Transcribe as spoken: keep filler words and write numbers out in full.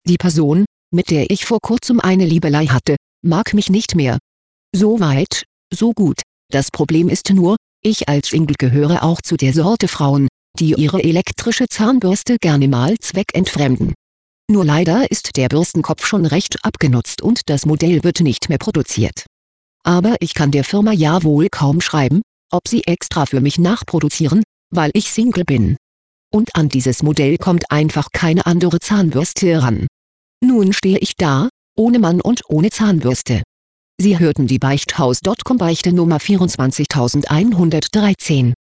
Die Person, mit der ich vor kurzem eine Liebelei hatte, mag mich nicht mehr. So weit, so gut. Das Problem ist nur, ich als Single gehöre auch zu der Sorte Frauen, die ihre elektrische Zahnbürste gerne mal zweckentfremden. Nur leider ist der Bürstenkopf schon recht abgenutzt und das Modell wird nicht mehr produziert. Aber ich kann der Firma ja wohl kaum schreiben, ob sie extra für mich nachproduzieren, weil ich Single bin. Und an dieses Modell kommt einfach keine andere Zahnbürste ran. Nun stehe ich da, ohne Mann und ohne Zahnbürste. Sie hörten die Beichthaus Punkt com Beichte Nummer vierundzwanzigtausendeinhundertdreizehn.